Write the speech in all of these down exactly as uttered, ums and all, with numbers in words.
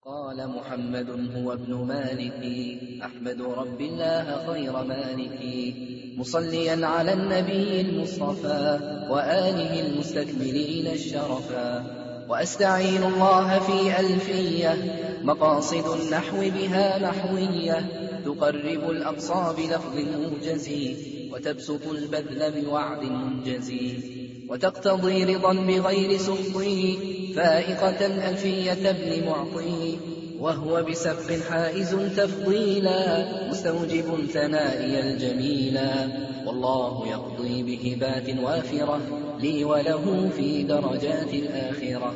قال محمد هو ابن مالك أحمد رب الله خير مالك مصليا على النبي المصطفى وآله المستكملين الشرفا وأستعين الله في ألفية مقاصد النحو بها نحوية تقرب الأقصى بلفظ موجز وتبسط البذل بوعد منجز وتقتضي رضا بغير سخطه فائقة ألفية ابن معطي وهو بسبق حائز تفضيلا مستوجب ثنائي الجميلا والله يقضي بهبات وافرة لي وله في درجات الآخرة.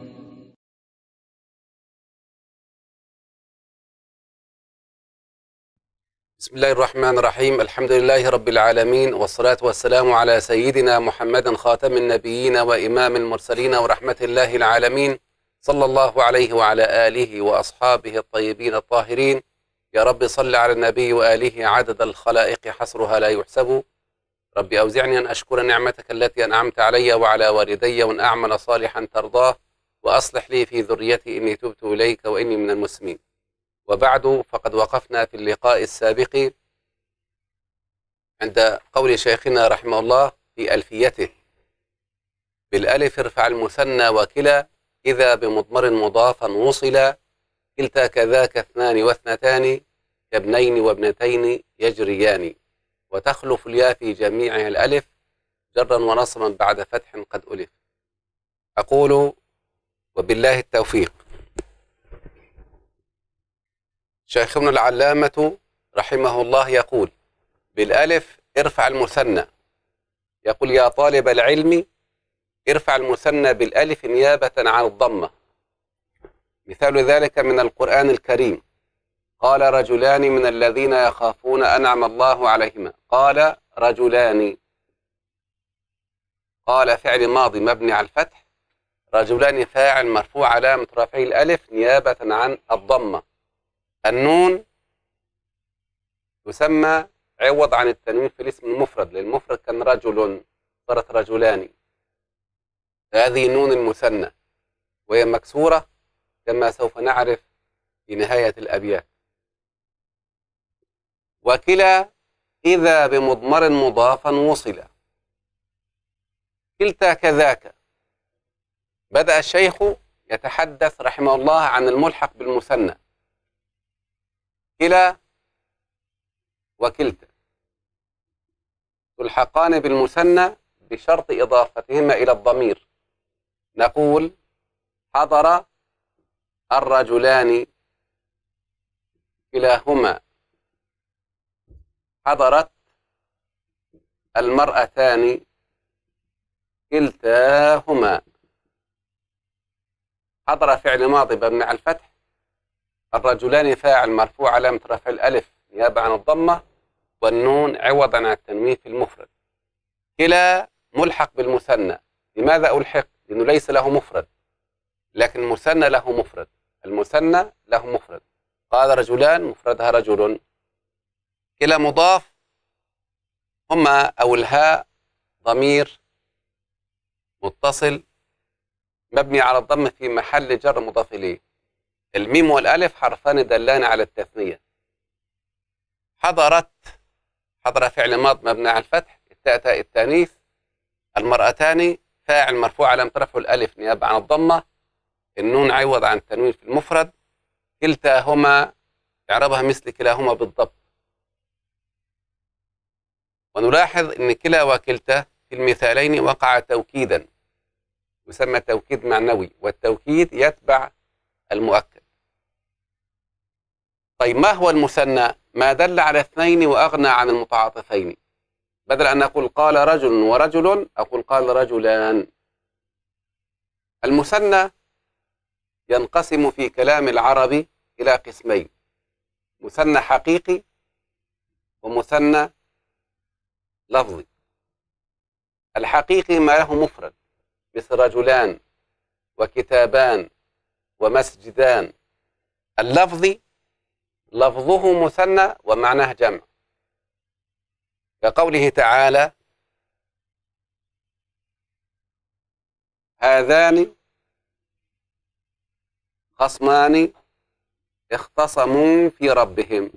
بسم الله الرحمن الرحيم. الحمد لله رب العالمين، والصلاة والسلام على سيدنا محمد خاتم النبيين وإمام المرسلين ورحمة الله العالمين، صلى الله عليه وعلى آله وأصحابه الطيبين الطاهرين. يا رب صل على النبي وآله عدد الخلائق حصرها لا يحسب. رب أوزعني أن أشكر نعمتك التي أنعمت علي وعلى والدي وأن أعمل صالحا ترضاه وأصلح لي في ذريتي إني تبت إليك وإني من المسلمين. وبعد، فقد وقفنا في اللقاء السابق عند قول شيخنا رحمه الله في ألفيته: بالألف ارفع المثنى وكلا إذا بمضمر مضافا وصلا كلتا كذاك اثنان واثنتان كابنين وابنتين يجريان وتخلف الياء في جميعها الألف جرا ونصبا بعد فتح قد ألف. أقول وبالله التوفيق. شيخنا العلامة رحمه الله يقول: بالألف ارفع المثنى. يقول: يا طالب العلم ارفع المثنى بالألف نيابة عن الضمة. مثال ذلك من القرآن الكريم: قال رجلان من الذين يخافون أنعم الله عليهما. قال رجلان، قال فعل ماضي مبني على الفتح، رجلان فاعل مرفوع علامة رفعه الألف نيابة عن الضمة. النون تسمى عوض عن التنوين في الاسم المفرد، للمفرد كان رجل صارت رجلان. هذه نون المثنى وهي مكسورة كما سوف نعرف في نهاية الأبيات. وكلا إذا بمضمر مضافا وصلا كلتا كذاك. بدأ الشيخ يتحدث رحمه الله عن الملحق بالمثنى. كلا وكلتا تلحقان بالمثنى بشرط إضافتهما إلى الضمير. نقول: حضر الرجلان كلاهما، حضرت المرأتان كلتاهما. حضر فعل ماضي مبني على الفتح، الرجلان فاعل مرفوع علامة رفع الألف نيابة عن الضمة، والنون عوضا عن التنوين في المفرد. كلا ملحق بالمثنى. لماذا ألحق؟ لأنه ليس له مفرد، لكن المثنى له مفرد. المثنى له مفرد. قال رجلان مفردها رجل. كلا مضاف، هما أو الهاء ضمير متصل مبني على الضم في محل جر مضاف إليه. الميم والألف حرفان دلان على التثنية. حضرت، حضر فعل ماض مبني على الفتح، التاء تاء التانيث، المرأتان فاعل مرفوع علامة رفعه الألف نيابة عن الضمة، النون عوض عن التنوين في المفرد. كلتاهما إعرابها مثل كلاهما بالضبط. ونلاحظ أن كلا وكلتا في المثالين وقع توكيدا، يسمى توكيد معنوي، والتوكيد يتبع المؤكد. طيب، ما هو المثنى؟ ما دل على اثنين وأغنى عن المتعاطفين. بدل أن أقول قال رجل ورجل أقول قال رجلان. المثنى ينقسم في كلام العرب إلى قسمين: مثنى حقيقي ومثنى لفظي. الحقيقي ما له مفرد مثل رجلان وكتابان ومسجدان. اللفظي لفظه مثنى ومعناه جمع، كقوله تعالى: هذان خصمان اختصموا في ربهم.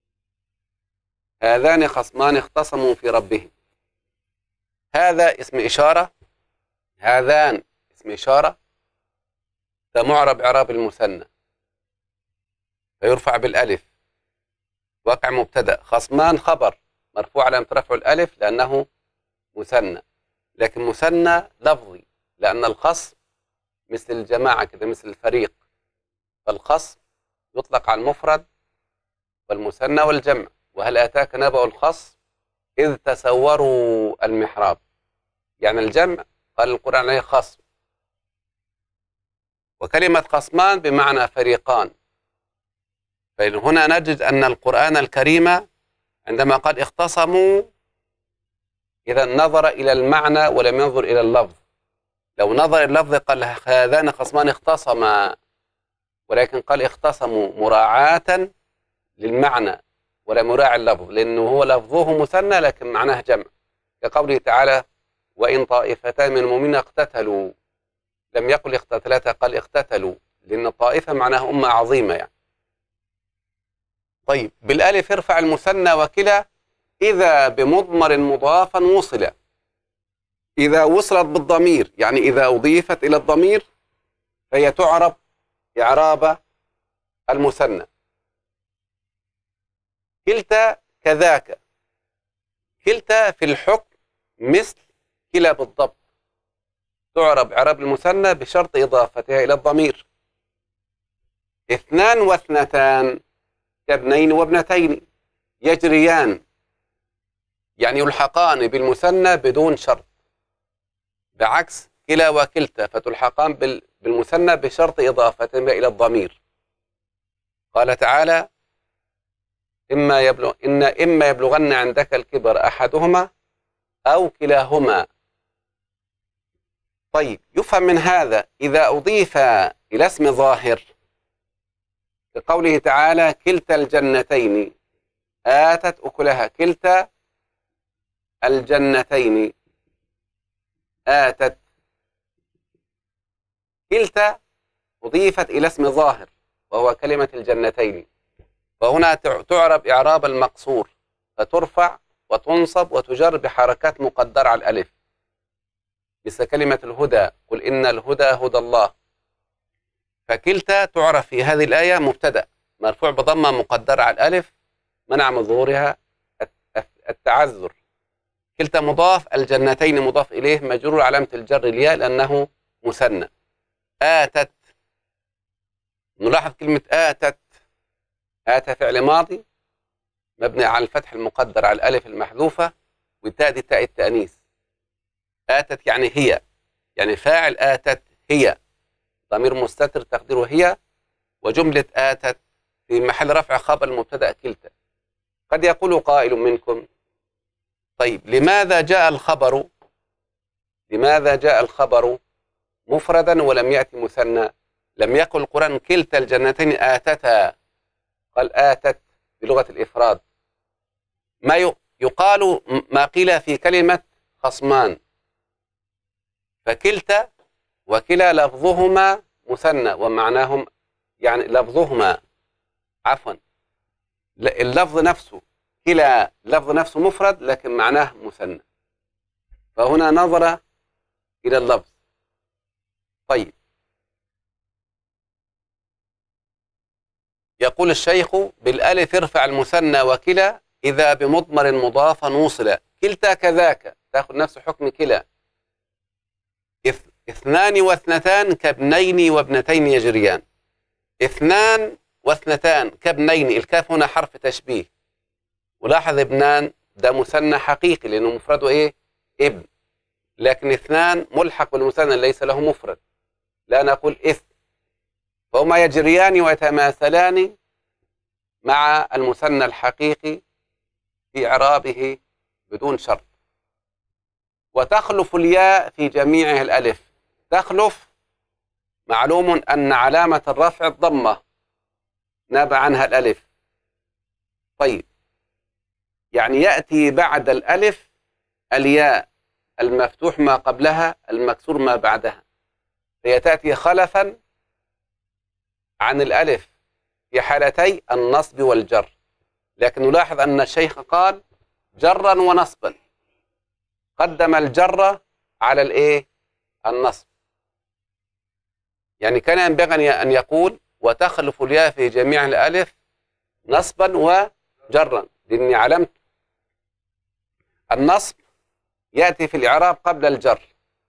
هذان خصمان اختصموا في ربهم. هذا اسم إشارة، هذان اسم إشارة، ده معرب إعراب المثنى فيرفع بالألف، واقع مبتدأ. خصمان خبر مرفوع علامة رفعه الألف لأنه مثنى، لكن مثنى لفظي لأن الخصم مثل الجماعة كده، مثل الفريق، فالخصم يطلق على المفرد والمثنى والجمع. وهل أتاك نبأ الخصم إذ تسوروا المحراب، يعني الجمع قال القرآن عليه خصم. وكلمة خصمان بمعنى فريقان. فهنا نجد أن القرآن الكريم عندما قال اختصموا إذا نظر إلى المعنى ولم ينظر إلى اللفظ. لو نظر إلى اللفظ قال هذان خصمان اختصما، ولكن قال اختصموا مراعاة للمعنى ولم يراعي اللفظ، لأنه هو لفظه مثنى لكن معناه جمع، كقوله تعالى وإن طائفتان من المؤمنين اقتتلوا، لم يقل اقتتلتا قال اقتتلوا، لأن الطائفة معناها أمة عظيمة يعني. طيب بالألف ارفع المثنى وكلا إذا بمضمر مضافا وصل. إذا وصلت بالضمير يعني إذا أضيفت إلى الضمير فهي تعرب إعراب المثنى. كلتا كذاك، كلتا في الحكم مثل كلا بالضبط، تعرب إعراب المثنى بشرط إضافتها إلى الضمير. اثنان واثنتان كابنين وابنتين يجريان، يعني يلحقان بالمثنى بدون شرط، بعكس كلا وكلتا فتلحقان بالمثنى بشرط إضافتها إلى الضمير. قال تعالى إما يبلغ إن إما يبلغن عندك الكبر أحدهما أو كلاهما. طيب يفهم من هذا إذا أضيف إلى اسم ظاهر كقوله تعالى كلتا الجنتين آتت أكلها، كلتا الجنتين آتت، كلتا أضيفت إلى اسم ظاهر وهو كلمة الجنتين، فهنا تعرب إعراب المقصور فترفع وتنصب وتجر بحركات مقدرة على الألف، مثل كلمة الهدى قل إن الهدى هدى الله. فكلتا تعرف في هذه الآية مبتدأ مرفوع بضمة مقدرة على الألف منع من ظهورها التعذر. كلتا مضاف، الجنتين مضاف إليه مجرور علامة الجر الياء لأنه مثنى. آتت، نلاحظ كلمة آتت، آتى فعل ماضي مبني على الفتح المقدر على الألف المحذوفة، والتاء دي تاء التأنيث. آتت يعني هي، يعني فاعل آتت هي، ضمير مستتر تقديره هي، وجملة آتت في محل رفع خبر المبتدأ كلتا. قد يقول قائل منكم طيب لماذا جاء الخبر لماذا جاء الخبر مفردا ولم يأتي مثنى؟ لم يقل القرآن كلتا الجنتين آتتا، قال آتت بلغة الإفراد. ما يقال ما قيل في كلمة خصمان، فكلتا وكلا لفظهما مثنى ومعناهم يعني لفظهما عفوا اللفظ نفسه كلا لفظ نفسه مفرد لكن معناه مثنى، فهنا نظر إلى اللفظ. طيب يقول الشيخ بالألف ارفع المثنى وكلا إذا بمضمر مضافا وصل. كلتا كذاك تأخذ نفس حكم كلا. اثنان واثنتان كابنين وابنتين يجريان. اثنان واثنتان كابنين، الكاف هنا حرف تشبيه، ولاحظ ابنان ده مثنى حقيقي لأنه مفرده إيه؟ ابن، لكن اثنان ملحق بالمثنى ليس له مفرد، لا نقول إث، فهما يجريان ويتماثلان مع المثنى الحقيقي في إعرابه بدون شرط. وتخلف الياء في جميعها الألف. تخلف معلوم أن علامة الرفع الضمة ناب عنها الألف. طيب يعني يأتي بعد الألف الياء المفتوح ما قبلها المكسور ما بعدها، هي تأتي خلفا عن الألف في حالتي النصب والجر. لكن نلاحظ أن الشيخ قال جرا ونصبا، قدم الجر على الإيه؟ النصب. يعني كان ينبغي أن يقول وتخلف الياء في جميع الألف نصبا وجرا، لأني علمت النصب يأتي في الإعراب قبل الجر،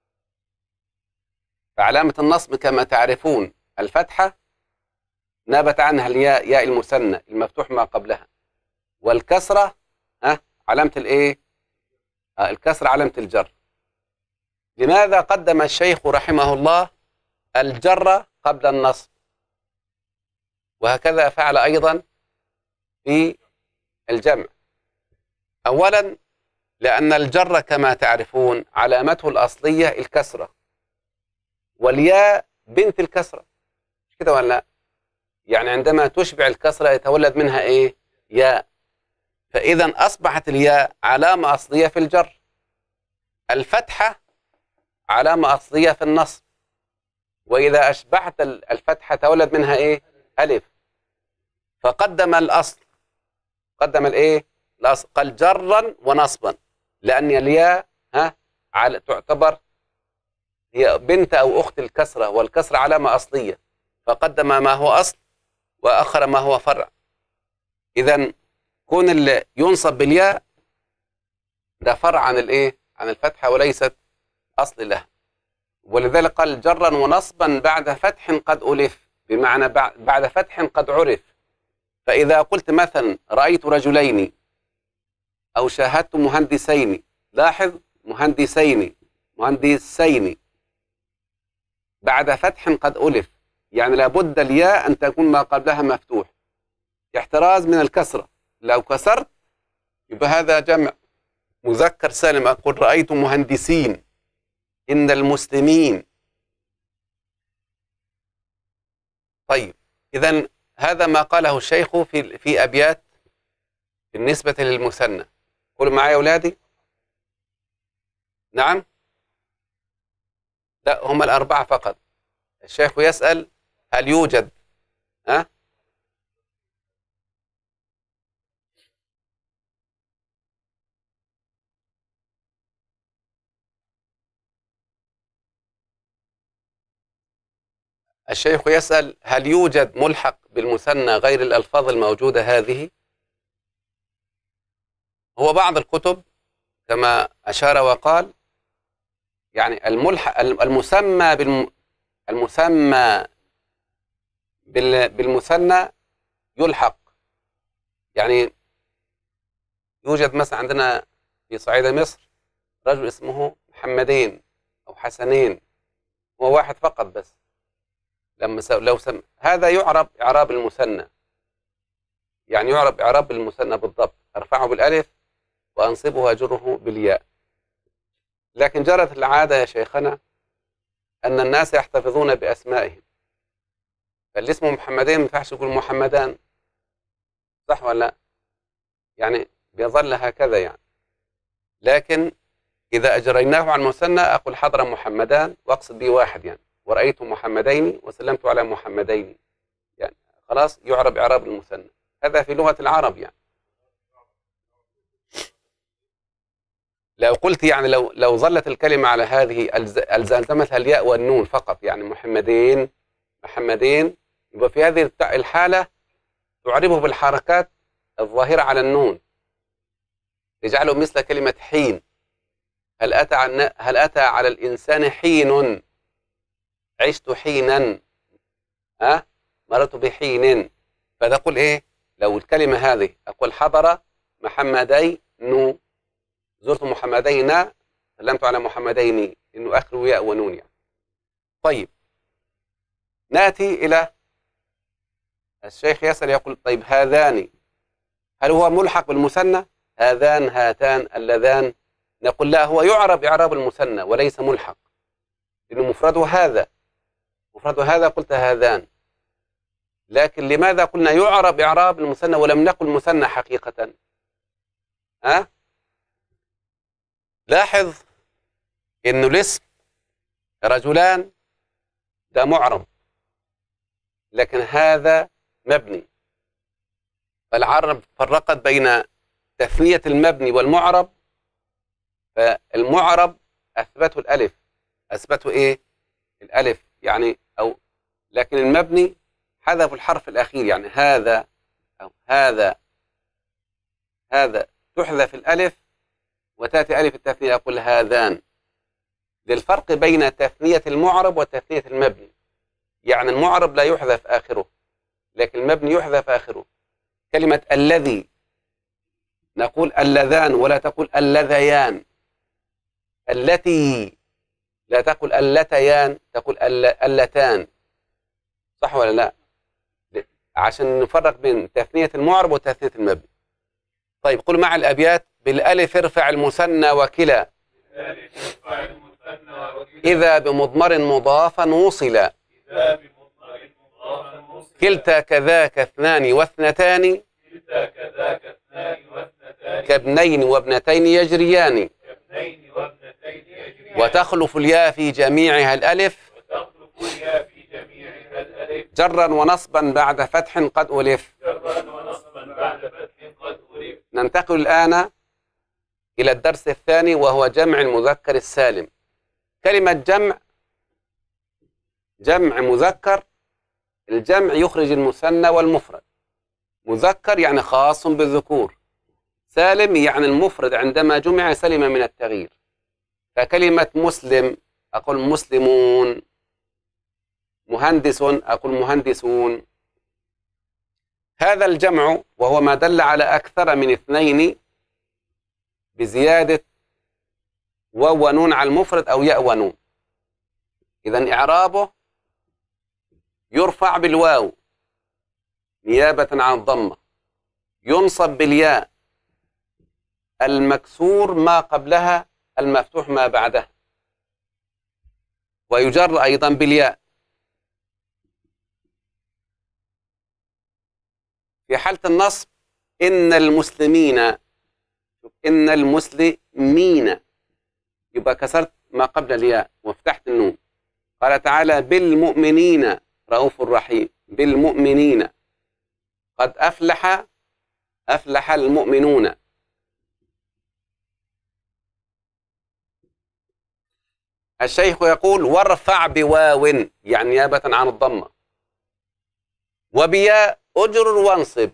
فعلامة النصب كما تعرفون الفتحة نابت عنها الياء، ياء المثنى المفتوح ما قبلها، والكسرة ها علامة الإيه؟ آه الكسرة علامة الجر. لماذا قدم الشيخ رحمه الله الجر قبل النصب؟ وهكذا فعل أيضا في الجمع. أولا لأن الجر كما تعرفون علامته الأصلية الكسرة، والياء بنت الكسرة، مش كده ولا لا؟ يعني عندما تشبع الكسرة يتولد منها إيه؟ ياء. فإذا أصبحت الياء علامة أصلية في الجر، الفتحة علامة أصلية في النصب، وإذا أشبعت الفتحة تولد منها إيه؟ ألف. فقدم الأصل، قدم الإيه؟ الأصل، قال جرا ونصبا، لأن الياء ها على تعتبر هي بنت أو أخت الكسرة، والكسرة علامة أصلية، فقدم ما هو أصل وأخر ما هو فرع. إذن كون اللي ينصب بالياء ده فرع عن الإيه؟ عن الفتحة وليست أصل لها. ولذلك قال جرا ونصبا بعد فتح قد ألف، بمعنى بعد فتح قد عرف. فإذا قلت مثلا رأيت رجلين أو شاهدت مهندسين، لاحظ مهندسين مهندسين بعد فتح قد ألف، يعني لابد الياء أن تكون ما قبلها مفتوح احتراز من الكسرة. لو كسرت يبقى هذا جمع مذكر سالم، أقول رأيت مهندسين، إن المسلمين. طيب إذن هذا ما قاله الشيخ في في أبيات بالنسبة للمثنى. قولوا معايا يا أولادي. نعم، لا هم الأربعة فقط. الشيخ يسأل هل يوجد ها؟ الشيخ يسأل هل يوجد ملحق بالمثنى غير الألفاظ الموجودة هذه؟ هو بعض الكتب كما أشار وقال يعني الملحق المسمى بالم المسمى بالمثنى يلحق. يعني يوجد مثلا عندنا في صعيد مصر رجل اسمه محمدين أو حسنين، هو واحد فقط بس. لما لو سم هذا يعرب إعراب المثنى، يعني يعرب إعراب المثنى بالضبط، أرفعه بالألف وأنصبه وأجره بالياء. لكن جرت العادة يا شيخنا أن الناس يحتفظون بأسمائهم، فاللي اسمه محمدين ما ينفعش يقول محمدان، صح ولا لا؟ يعني بيظل هكذا يعني. لكن إذا أجريناه عن المثنى أقول حضر محمدان وأقصد به واحد يعني، ورأيت محمدين وسلمت على محمدين، يعني خلاص يعرب إعراب المثنى. هذا في لغة العرب يعني. لو قلت يعني لو لو ظلت الكلمة على هذه ألزمتها الياء والنون فقط، يعني محمدين محمدين، يبقى في هذه الحالة تعربه بالحركات الظاهرة على النون، يجعله مثل كلمة حين. هل أتى عن هل أتى على الإنسان حين؟ عشت حينا، ها أه؟ مررت بحين. فتقول إيه لو الكلمة هذه؟ أقول حضر محمدين، زرت محمدين، سلمت على محمدين، إنه آخره ياء ونون يعني. طيب نأتي إلى الشيخ يسأل يقول طيب هذان هل هو ملحق بالمثنى؟ هذان هاتان اللذان؟ نقول لا، هو يعرب إعراب المثنى وليس ملحق، لأنه مفرده هذا، مفرده هذا قلت هذان. لكن لماذا قلنا يعرب إعراب المثنى ولم نقل مثنى حقيقة؟ ها أه؟ لاحظ إنه الاسم رجلان ده معرب، لكن هذا مبني. العرب فرقت بين تثنية المبني والمعرب، فالمعرب أثبتوا الألف، أثبتوا إيه؟ الألف يعني، أو لكن المبني حذفوا الحرف الأخير، يعني هذا أو هذا، هذا تحذف الألف وتأتي ألف التثنية، أقول هذان، للفرق بين تثنية المعرب وتثنية المبني. يعني المعرب لا يحذف آخره، لكن المبني يحذف آخره. كلمة الذي نقول اللذان ولا تقول اللذيان، التي لا تقول اللتيان، تقول اللتان، صح ولا لا؟ عشان نفرق بين تثنية المعرب وتثنية المبني. طيب قل مع الأبيات: بالألف ارفع المثنى وكلا، إذا بمضمر مضافا وصلا، كلتا كذاك اثنان واثنتان، كابنين وابنتين يجريان، وتخلف الياء في جميعها الألف، جرا ونصبا بعد فتح قد ألف. ننتقل الآن إلى الدرس الثاني وهو جمع المذكر السالم. كلمة جمع، جمع مذكر، الجمع يخرج المثنى والمفرد. مذكر يعني خاص بالذكور، سالم يعني المفرد عندما جمع سلم من التغيير. فكلمة مسلم أقول مسلمون، مهندس أقول مهندسون. هذا الجمع وهو ما دل على أكثر من اثنين بزيادة واو ونون على المفرد أو ياء ونون. إذن إعرابه يرفع بالواو نيابة عن الضمة، ينصب بالياء المكسور ما قبلها المفتوح ما بعدها، ويجر أيضا بالياء. في حالة النصب إن المسلمين، إن المسلمين، يبقى كسرت ما قبل الياء وفتحت النون. قال تعالى: بالمؤمنين رؤوف رحيم، بالمؤمنين. قد أفلح، أفلح المؤمنون. الشيخ يقول: وارفع بواو، يعني نيابة عن الضمة، وبياء أجر وانصب،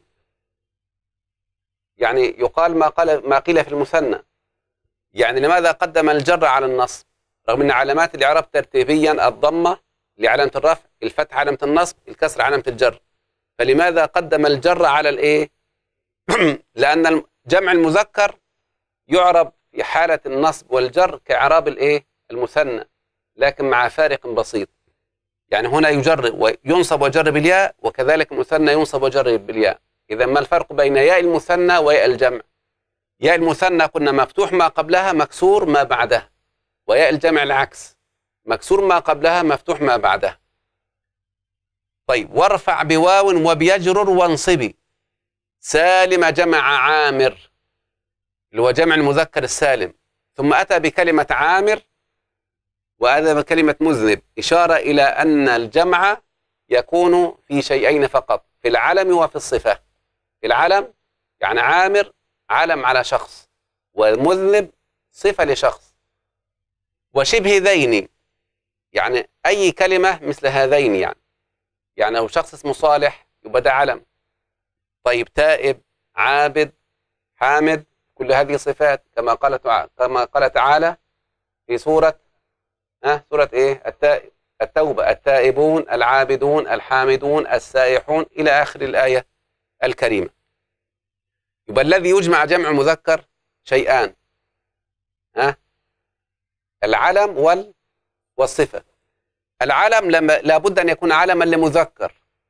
يعني يقال ما قال ما قيل في المثنى. يعني لماذا قدم الجر على النصب رغم أن علامات الإعراب ترتيبيا الضمة لعلامة الرفع، الفتح علامة النصب، الكسر علامة الجر، فلماذا قدم الجر على الإيه؟ لأن جمع المذكر يعرب في حالة النصب والجر كإعراب الإيه؟ المثنى، لكن مع فارق بسيط. يعني هنا يجر وينصب وجر بالياء، وكذلك المثنى ينصب وجر بالياء. إذا ما الفرق بين ياء المثنى وياء الجمع؟ ياء المثنى قلنا مفتوح ما قبلها مكسور ما بعدها، وياء الجمع العكس، مكسور ما قبلها مفتوح ما بعدها. طيب، وارفع بواو وبيجرر وانصبي، سالم جمع عامر اللي هو جمع المذكر السالم، ثم أتى بكلمة عامر وأتى بكلمة مذنب، إشارة إلى أن الجمع يكون في شيئين فقط، في العلم وفي الصفة. في العلم يعني عامر علم على شخص، ومذنب صفة لشخص. وشبه ذين يعني أي كلمة مثل هذين، يعني يعني لو شخص اسمه صالح يبقى ده علم. طيب، تائب، عابد، حامد، كل هذه صفات، كما قال كما قال تعالى في سورة ها سورة إيه؟ التائب، التوبة: التائبون، العابدون، الحامدون، السائحون، إلى آخر الآية الكريمة. يبقى الذي يجمع جمع مذكر شيئان، ها العلم وال والصفة. العلم لما لابد أن يكون علما لمذكر،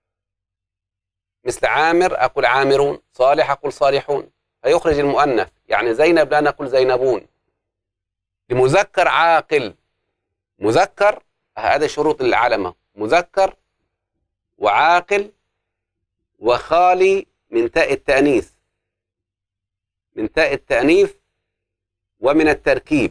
مثل عامر أقول عامرون، صالح أقول صالحون، فيخرج المؤنث. يعني زينب لا نقول زينبون. لمذكر عاقل، مذكر، هذا شروط العلمة: مذكر وعاقل وخالي من تاء التأنيث، من تاء التأنيث ومن التركيب.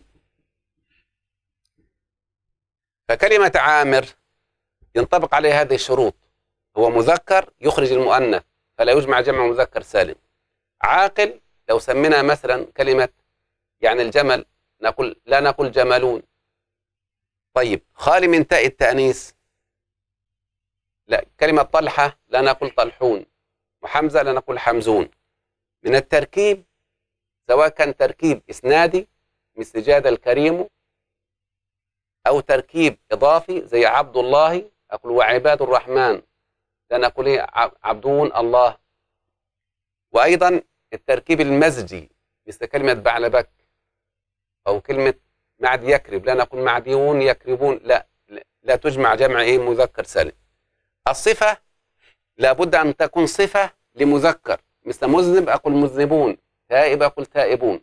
فكلمة عامر ينطبق عليه هذه الشروط: هو مذكر يخرج المؤنث، فلا يجمع جمع مذكر سالم. عاقل لو سمينا مثلا كلمة يعني الجمل نقول لا نقول جملون. طيب خالي من تاء التأنيث لا، كلمة طلحة لا نقول طلحون، وحمزة لا نقول حمزون. من التركيب سواء كان تركيب إسنادي مثل جاد الكريم، أو تركيب إضافي زي عبد الله أقول وعباد الرحمن لا نقول عبدون الله. وأيضا التركيب المزجي مثل كلمة بعلبك أو كلمة معد يكرب لا نقول معديون يكربون، لا لا تجمع جمع إيه مذكر سالم. الصفة لابد أن تكون صفة لمذكر، مثل مذنب أقول مذنبون، تائب أقول تائبون.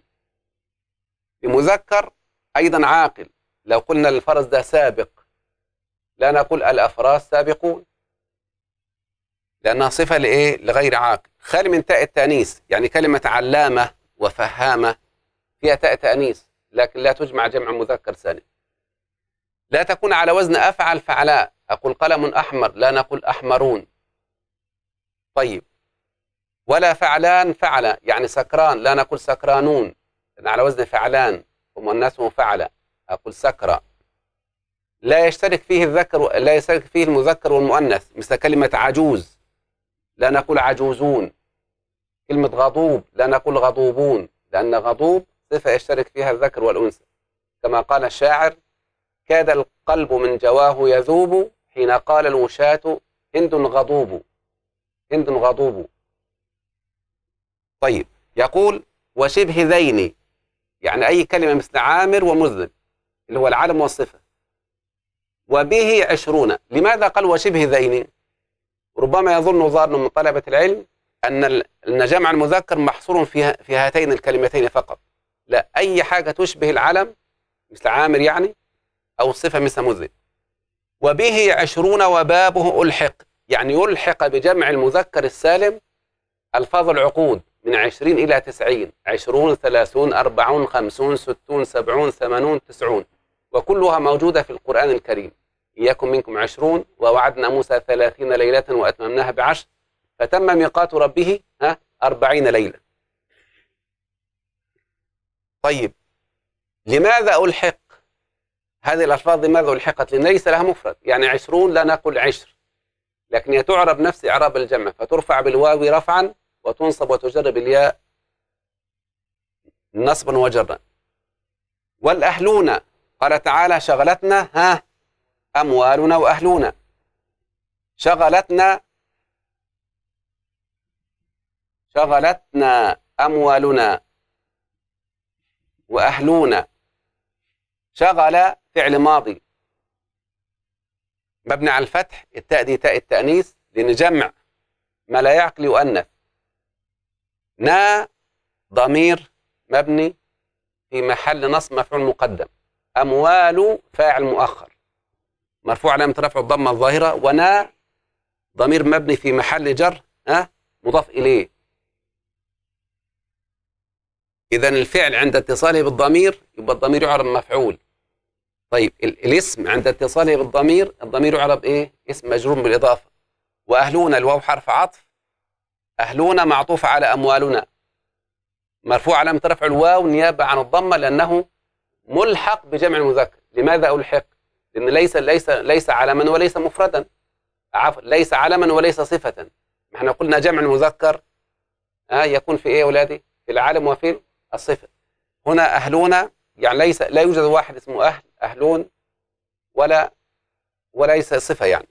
لمذكر أيضا عاقل لو قلنا الفرس ده سابق لا نقول الأفراس سابقون لأنها صفة لإيه؟ لغير عاقل. خالي من تاء التأنيث يعني كلمة علامة وفهامة فيها تاء تأنيث لكن لا تجمع جمع مذكر سالم. لا تكون على وزن أفعل فعلاء، أقول قلم أحمر لا نقول أحمرون. طيب ولا فعلان فعل يعني سكران لا نقول سكرانون لأن على وزن فعلان ومؤنثه فعل أقول سكرى. لا يشترك فيه الذكر لا يشترك فيه المذكر والمؤنث مثل كلمة عجوز لا نقول عجوزون. كلمة غضوب لا نقول غضوبون لأن غضوب صفة يشترك فيها الذكر والأنثى، كما قال الشاعر كاد القلب من جواه يذوب حين قال الوشاة هند غضوب، هند غضوب. طيب يقول وشبه ذين يعني أي كلمة مثل عامر ومذنب اللي هو العلم والصفة. وبه عشرون، لماذا قال وشبه ذين؟ ربما يظن ظان من طلبة العلم أن أن جمع المذكر محصور في في هاتين الكلمتين فقط، لا، أي حاجة تشبه العلم مثل عامر يعني أو الصفة مثل مذنب. وبه عشرون وبابه ألحق يعني يلحق بجمع المذكر السالم ألفاظ العقود من عشرين إلى تسعين، عشرون ثلاثون أربعون خمسون ستون سبعون ثمانون تسعون، وكلها موجودة في القرآن الكريم. إياكم منكم عشرون ووعدنا موسى ثلاثين ليلة وأتممناها بعشر فتم ميقات ربه ها أربعين ليلة. طيب لماذا ألحق هذه الألفاظ؟ لماذا ألحقت؟ لأن ليس لها مفرد، يعني عشرون لا نقول عشر لكن هي تعرب نفس إعراب الجمع فترفع بالواو رفعا وتنصب وتجر بالياء نصبا وجرا. والأهلون قال تعالى شغلتنا ها أموالنا وأهلنا، شغلتنا شغلتنا أموالنا وأهلنا. شغل فعل ماضي مبني على الفتح، التاء دي تاء التأنيث لأن جمع ما لا يعقل يؤنث. نا ضمير مبني في محل نصب مفعول مقدم. أموال فاعل مؤخر مرفوع علامة رفع الضمة الظاهرة. ونا ضمير مبني في محل جر ها مضاف إليه. إذا الفعل عند اتصاله بالضمير يبقى الضمير يعرب مفعول. طيب الاسم عند اتصاله بالضمير الضمير يعرب إيه؟ اسم مجرور بالإضافة. وأهلون الواو حرف عطف، أهلون معطوف على أموالنا مرفوع علامة رفع الواو نيابة عن الضمة لأنه ملحق بجمع المذكر. لماذا ألحق؟ لأن ليس ليس ليس علما وليس مفردا، عفوا ليس علما وليس صفة. احنا قلنا جمع المذكر ها يكون في إيه يا أولادي؟ في العالم وفي الصفة. هنا أهلون يعني ليس لا يوجد واحد اسمه أهل أهلون ولا وليس صفة يعني.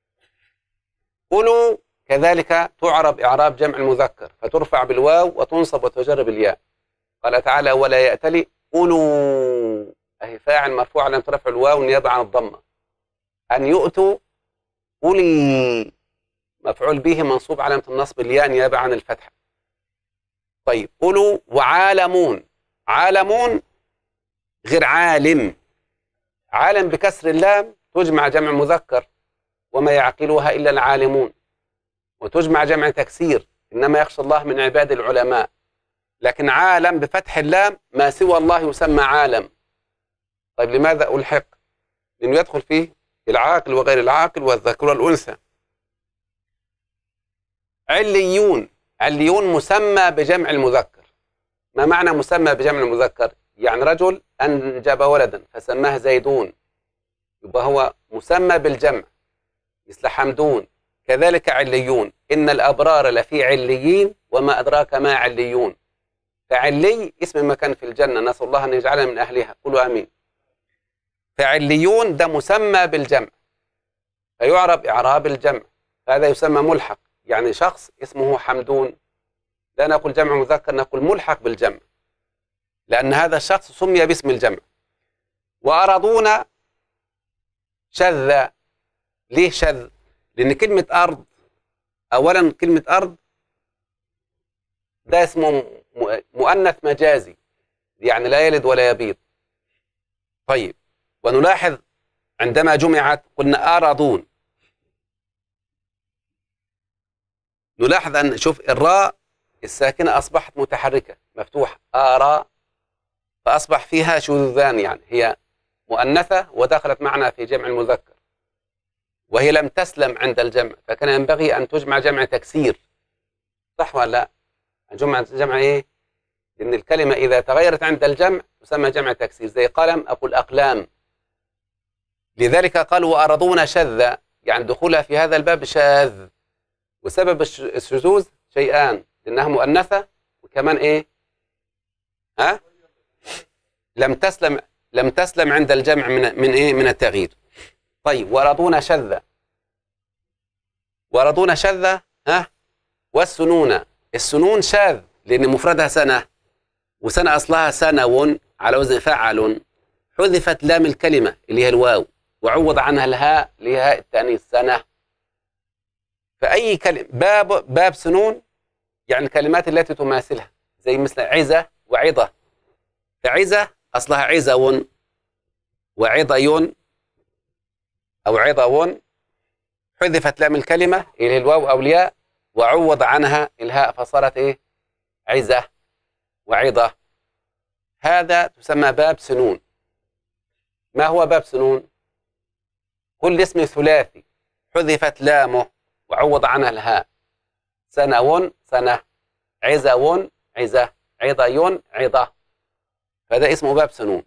قولوا كذلك تعرب إعراب جمع المذكر فترفع بالواو وتنصب وتجر بالياء. قال تعالى ولا يأتلي قولوا أهي فاعل مرفوع علامة رفع الواو نيابة عن الضمة. أن يؤتوا أولي مفعول به منصوب علامة النصب الياء نيابة عن الفتحة. طيب قولوا وعالمون، عالمون غير عالم. عالم بكسر اللام تجمع جمع مذكر وما يعقلها إلا العالمون، وتجمع جمع تكسير إنما يخشى الله من عباد العلماء. لكن عالم بفتح اللام ما سوى الله يسمى عالم. طيب لماذا ألحق؟ لأنه يدخل فيه العاقل وغير العاقل والذكر والأنثى. عليون. عليون مسمى بجمع المذكر. ما معنى مسمى بجمع المذكر؟ يعني رجل أنجب ولدا فسماه زيدون، يبقى هو مسمى بالجمع، مثل حمدون. كذلك عليون، إن الأبرار لفي عليين وما أدراك ما عليون. فعلي اسم مكان في الجنة، نسأل الله أن يجعلنا من أهلها، قولوا آمين. فعليون ده مسمى بالجمع، فيعرب إعراب الجمع، هذا يسمى ملحق. يعني شخص اسمه حمدون، لا نقول جمع مذكر، نقول ملحق بالجمع، لأن هذا الشخص سمي باسم الجمع. وأرضون شذ. ليه شذ؟ لأن كلمة أرض، أولا كلمة أرض ده اسمه مؤنث مجازي، يعني لا يلد ولا يبيض. طيب، ونلاحظ عندما جمعت قلنا أرضون، نلاحظ أن شوف الراء الساكنة أصبحت متحركة مفتوحة، آراء، فأصبح فيها شذوذان، يعني هي مؤنثة ودخلت معنا في جمع المذكر، وهي لم تسلم عند الجمع، فكان ينبغي أن تجمع جمع تكسير، صح ولا لا؟ جمع جمع إيه؟ لأن الكلمة إذا تغيرت عند الجمع تسمى جمع تكسير، زي قلم أقول أقلام. لذلك قال وأرضون شذ، يعني دخولها في هذا الباب شاذ. وسبب الشذوذ شيئان، لأنها مؤنثة، وكمان إيه؟ ها؟ لم تسلم لم تسلم عند الجمع من من إيه؟ من التغيير. طيب، وأرضون شذ. وأرضون شذ، ها؟ والسنون. السنون شاذ لأن مفردها سنة، وسنة أصلها سنو على وزن فعل، حذفت لام الكلمة اللي هي الواو، وعوض عنها الهاء اللي هي هاء التأنيث سنة. فأي كلمة باب باب سنون يعني الكلمات التي تماثلها، زي مثل عزة وعظة. فعزة أصلها عزو وعظي أو عظو، حذفت لام الكلمة اللي هي الواو أو الياء، وعوض عنها الهاء فصارت إيه؟ عزة وعظة. هذا تسمى باب سنون. ما هو باب سنون؟ كل اسم ثلاثي حذفت لامه وعوض عنها الهاء، سنو سنة، عزو عزة، عظي عظة، هذا اسمه باب سنون.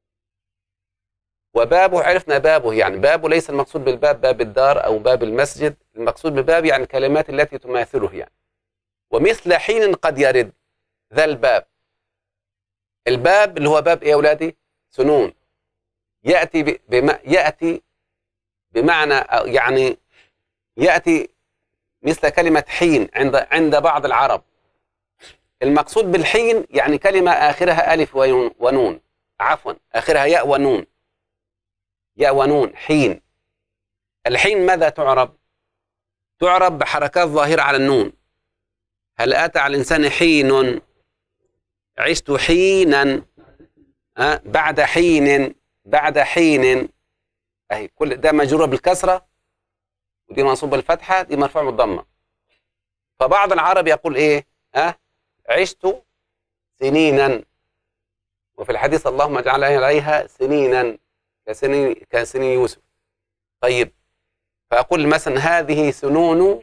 وبابه عرفنا بابه، يعني بابه ليس المقصود بالباب باب الدار أو باب المسجد، المقصود بالباب يعني الكلمات التي تماثله يعني. ومثل حين قد يرد ذا الباب. الباب اللي هو باب ايه يا اولادي؟ سنون. ياتي بما ياتي بمعنى يعني ياتي مثل كلمه حين عند عند بعض العرب. المقصود بالحين يعني كلمه اخرها الف ونون، عفوا اخرها ياء ونون، ياء ونون، حين. الحين ماذا تعرب؟ تعرب بحركات ظاهره على النون. هل اتى على الانسان حين؟ عشت حينا، أه؟ بعد حين، بعد حين، اهي كل ده مجرور بالكسره، ودي منصوبه بالفتحه، دي مرفوع بالضمه. فبعض العرب يقول ايه؟ ها؟ أه؟ عشت سنينا، وفي الحديث اللهم اجعل عليها سنينا كسنين كسنين يوسف. طيب، فاقول مثلا هذه سنون،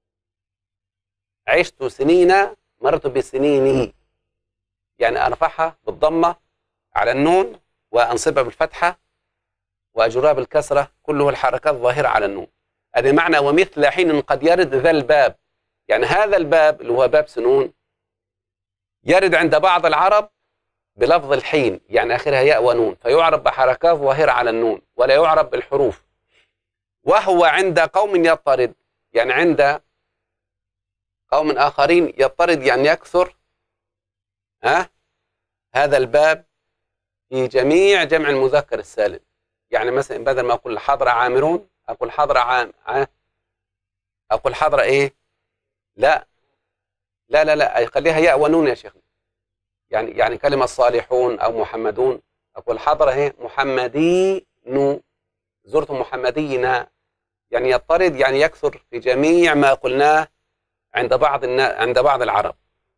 عشت سنين مررت بسنينه، يعني ارفعها بالضمه على النون وانصبها بالفتحه واجرها بالكسره، كله الحركات ظاهره على النون. هذا معنى ومثل حين قد يرد ذا الباب، يعني هذا الباب اللي هو باب سنون يرد عند بعض العرب بلفظ الحين، يعني اخرها ياء ونون، فيعرب بحركات ظاهره على النون ولا يعرب بالحروف. وهو عند قوم يضطرد، يعني عند قوم اخرين يضطرد يعني يكثر، ها؟ هذا الباب في جميع جمع المذكر السالم. يعني مثلا بدل ما اقول حضر عامرون اقول حضر عام، اقول حضر ايه؟ لا لا لا لا خليها ياء ونون يا شيخنا. يعني يعني كلمه صالحون او محمدون اقول حضر ايه؟ محمدين، زرت محمدين، يعني يضطرد يعني يكثر في جميع ما قلناه عند بعض النا... عند بعض العرب.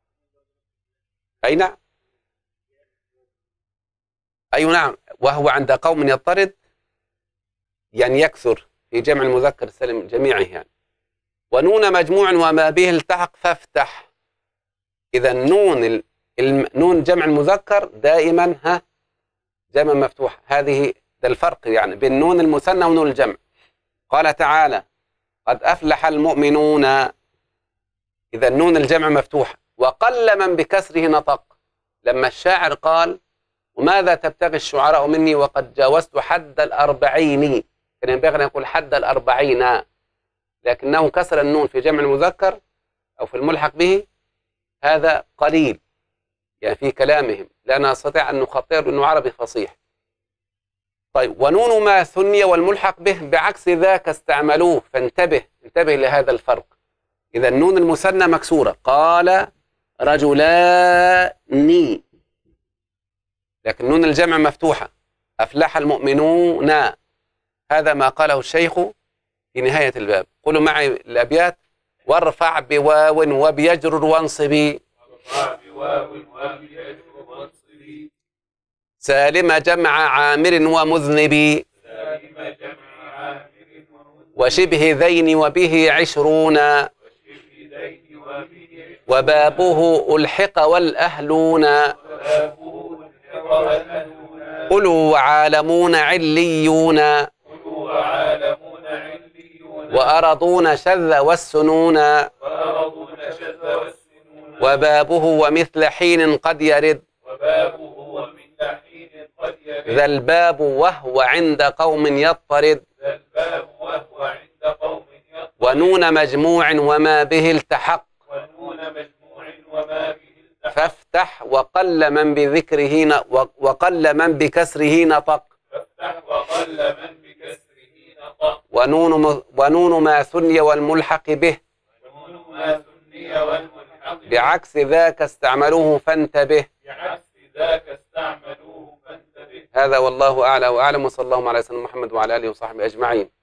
اي نعم، اي نعم. وهو عند قوم يضطرد يعني يكثر في جمع المذكر السالم جميعه يعني. ونون مجموع وما به التحق فافتح. إذا النون النون جمع المذكر دائما ها جمع مفتوح. هذه ده الفرق يعني بين نون المثنى ونون الجمع. قال تعالى قد أفلح المؤمنون، إذا النون الجمع مفتوح. وقل من بكسره نطق، لما الشاعر قال وماذا تبتغي الشعراء مني وقد جاوزت حد الأربعين، كان ينبغي أن يقول حد الأربعين، لكنه كسر النون في جمع المذكر أو في الملحق به، هذا قليل يعني في كلامهم، لا نستطيع أن نخطئ أنه عربي فصيح. طيب ونون ما ثني والملحق به بعكس ذاك استعملوه، فانتبه انتبه لهذا الفرق. إذا النون المثنى مكسورة، قال رجلان، لكن نون الجمع مفتوحة، أفلح المؤمنون. هذا ما قاله الشيخ في نهاية الباب. قولوا معي الأبيات: وارفع بواو وبيجرر وانصبي، سالم جمع عامر ومذنبي، وشبه ذين وبه عشرون، وبابه ألحق والأهلون، قلوا وعالمون عليون، وأرضون شذ والسنون، وبابه ومثل حين قد يرد، ذا الباب وهو عند قوم يضطرد، ونون مجموع وما به التحق، فافتح وقل من بذكره وقل من بكسره نطق، ونون ونون ما ثني والملحق به بعكس ذاك استعملوه فانتبه. هذا والله أعلى وأعلم، وصلى الله على سيدنا محمد وعلى آله وصحبه أجمعين.